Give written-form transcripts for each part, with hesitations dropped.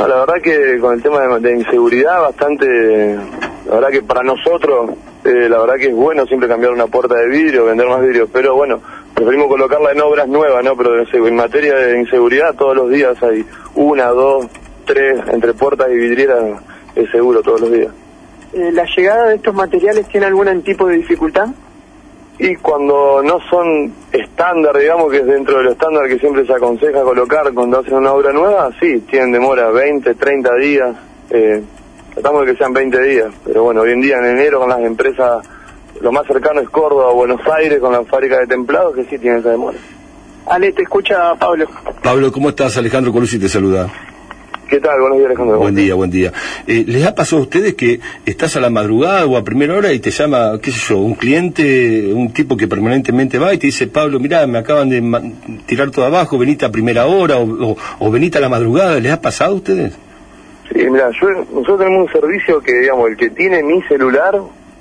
No, la verdad que con el tema de inseguridad bastante, la verdad que para nosotros, la verdad que es bueno siempre cambiar una puerta de vidrio, vender más vidrios, pero bueno, preferimos colocarla en obras nuevas, ¿no? Pero en materia de inseguridad todos los días hay 1, 2, 3 entre puertas y vidrieras, es seguro todos los días. ¿La llegada de estos materiales tiene algún tipo de dificultad? Y cuando no son estándar, digamos que es dentro de lo estándar que siempre se aconseja colocar cuando hacen una obra nueva, sí, tienen demora 20, 30 días, tratamos de que sean 20 días, pero bueno, hoy en día en enero con las empresas, lo más cercano es Córdoba o Buenos Aires con la fábrica de templados que sí tienen esa demora. Ale, te escucha Pablo. Pablo, ¿cómo estás? Alejandro Colucci te saluda. ¿Qué tal? Buenos días, Alejandro. Buen día, buen día. ¿Les ha pasado a ustedes que estás a la madrugada o a primera hora y te llama, qué sé yo, un cliente, un tipo que permanentemente va y te dice, Pablo, mirá, me acaban de tirar todo abajo, venite a primera hora o venite a la madrugada? ¿Les ha pasado a ustedes? Sí, mirá, nosotros tenemos un servicio que, digamos, el que tiene mi celular,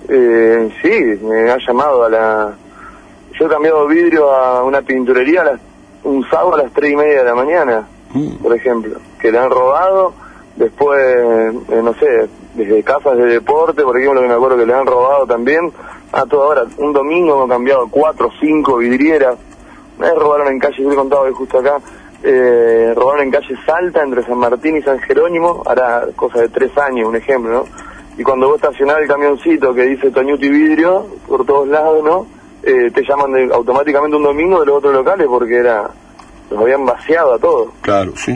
sí, me ha llamado yo he cambiado vidrio a una pinturería un sábado a las 3:30 de la mañana. Por ejemplo, que le han robado, después, no sé, desde casas de deporte, por ejemplo, que me acuerdo que le han robado también, a toda hora, un domingo hemos cambiado 4 o 5 vidrieras, me robaron en calle, yo he contado hoy justo acá, robaron en calle Salta, entre San Martín y San Jerónimo, hará cosa de 3 años, un ejemplo, ¿no? Y cuando vos estacionás el camioncito que dice Toñuti Vidrio, por todos lados, ¿no? Te llaman automáticamente un domingo de los otros locales porque los habían vaciado a todos. Claro, sí.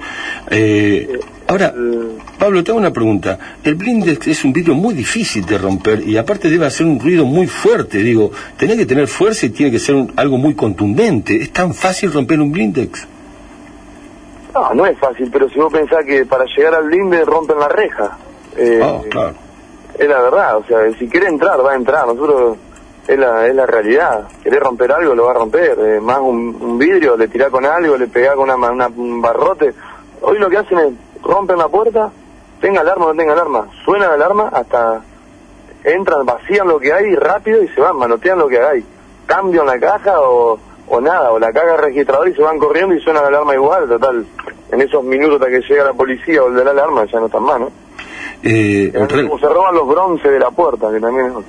Ahora, Pablo, te hago una pregunta. El blindex es un vidrio muy difícil de romper y aparte debe hacer un ruido muy fuerte. Digo, tenés que tener fuerza y tiene que ser algo muy contundente. ¿Es tan fácil romper un blindex? No es fácil, pero si vos pensás que para llegar al blindex rompen la reja. Claro. Es la verdad, o sea, si quiere entrar, va a entrar. Nosotros... Es la realidad. Querés romper algo, lo va a romper. Más un vidrio, le tirás con algo, le pegás con un barrote. Hoy lo que hacen es rompen la puerta, tenga alarma o no tenga alarma. Suena la alarma hasta entran, vacían lo que hay rápido y se van, manotean lo que hay. Cambian la caja o nada, o la caja registradora y se van corriendo y suena la alarma igual. Total, en esos minutos hasta que llega la policía o el de la alarma ya no están más, ¿no? Como se roban los bronces de la puerta, que también es...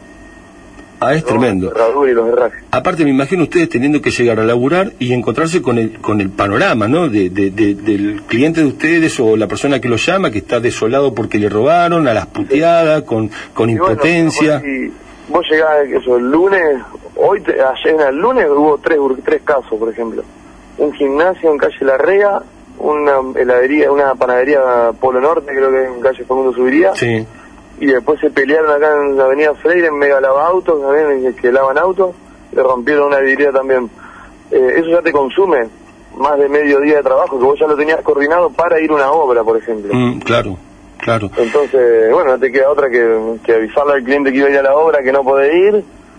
es tremendo. Aparte me imagino ustedes teniendo que llegar a laburar y encontrarse con el panorama, ¿no? Del cliente de ustedes o la persona que lo llama, que está desolado porque le robaron, a las puteadas, con impotencia. Bueno, vos llegás, el lunes, ayer el lunes hubo tres casos, por ejemplo. Un gimnasio en calle Larrea, una heladería, una panadería Polo Norte, creo que en calle Facundo Subiría. Sí. Y después se pelearon acá en la avenida Freire, en Mega Lava Autos, también, que lavan autos, le rompieron una vidriera también. Eso ya te consume más de medio día de trabajo, que vos ya lo tenías coordinado para ir a una obra, por ejemplo. Claro. Entonces, bueno, no te queda otra que avisarle al cliente que iba a ir a la obra que no podés ir,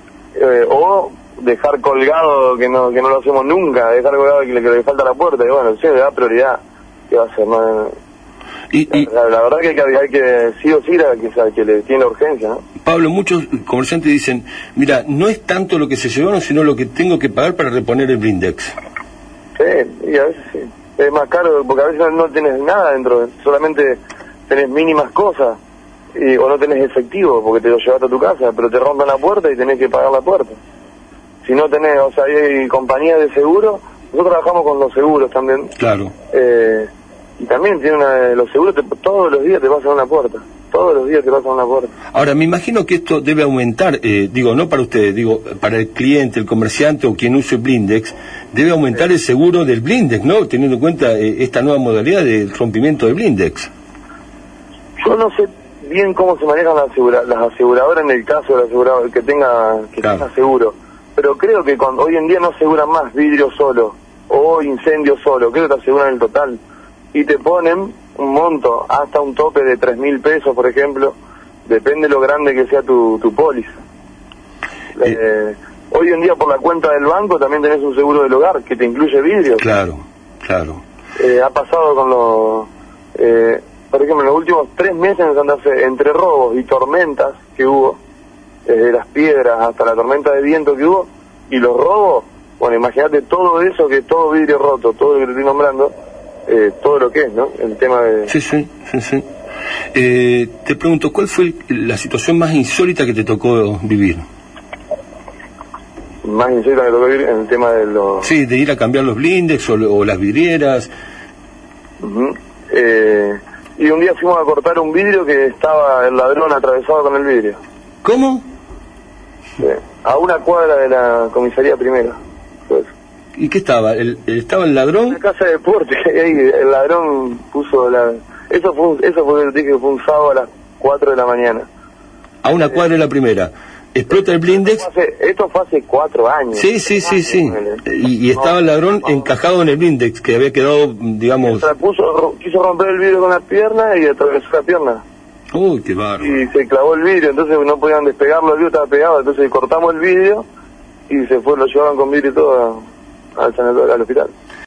o dejar colgado, que no lo hacemos nunca, dejar colgado que le falta la puerta, y bueno, sí, le da prioridad, ¿qué va a hacer? La verdad que hay que sí o sí que le tiene urgencia, ¿no? Pablo, muchos comerciantes dicen, mira, no es tanto lo que se llevaron, sino lo que tengo que pagar para reponer el blindex. Sí, y a veces sí. Es más caro porque a veces no tenés nada dentro, solamente tenés mínimas cosas, o no tenés efectivo porque te lo llevaste a tu casa, pero te rompen la puerta y tenés que pagar la puerta. Si no tenés, o sea, hay compañías de seguro, nosotros trabajamos con los seguros también. Claro. Y también tiene los seguros, todos los días te pasan una puerta. Todos los días te pasan una puerta. Ahora, me imagino que esto debe aumentar, no para ustedes, para el cliente, el comerciante o quien use blindex, debe aumentar el seguro del blindex, ¿no? Teniendo en cuenta esta nueva modalidad de rompimiento del blindex. Yo no sé bien cómo se manejan las aseguradoras en el caso del asegurador que tenga seguro. Pero creo que hoy en día no aseguran más vidrio solo o incendio solo, creo que te aseguran el total. Y te ponen un monto, hasta un tope de 3.000 pesos, por ejemplo, depende lo grande que sea tu póliza. Hoy en día por la cuenta del banco también tenés un seguro del hogar que te incluye vidrio. Claro. Ha pasado con por ejemplo, en los últimos 3 meses en Santa Fe, entre robos y tormentas que hubo, desde las piedras hasta la tormenta de viento que hubo, y los robos, bueno, imagínate todo eso, que todo vidrio roto, todo lo que te estoy nombrando, todo lo que es, ¿no? El tema de... Sí. Te pregunto, ¿cuál fue la situación más insólita que te tocó vivir? Más insólita que tocó vivir en el tema de los... Sí, de ir a cambiar los blindex o las vidrieras. Y un día fuimos a cortar un vidrio que estaba el ladrón atravesado con el vidrio. ¿Cómo? Sí, a una cuadra de la comisaría primera. Pues. ¿Y qué estaba? ¿Estaba el ladrón? Una casa de deporte, y ahí el ladrón puso la... Eso fue dije que fue un sábado a las 4 de la mañana. A una cuadra de la primera. Explota el blindex. Esto fue hace 4 años. Sí. Y estaba el ladrón encajado en el blindex, que había quedado, digamos... Quiso romper el vidrio con la pierna y atravesó la pierna. Uy, qué bárbaro. Y se clavó el vidrio, entonces no podían despegarlo, el vidrio estaba pegado, entonces cortamos el vidrio y se fue, lo llevaban con vidrio y todo al hospital.